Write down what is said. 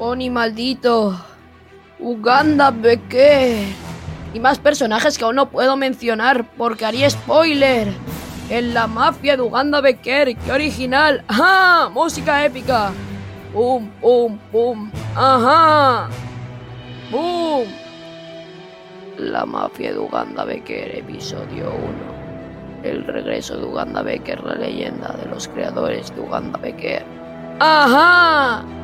Oni maldito, Uganda Becker y más personajes que aún no puedo mencionar porque haría spoiler. En la mafia de Uganda Becker, ¡qué original! ¡Ajá! ¡Música épica! ¡Pum, pum, pum! ¡Ajá! ¡Pum! La mafia de Uganda Becker, episodio 1. El regreso de Uganda Becker, la leyenda de los creadores de Uganda Becker. ¡Ajá!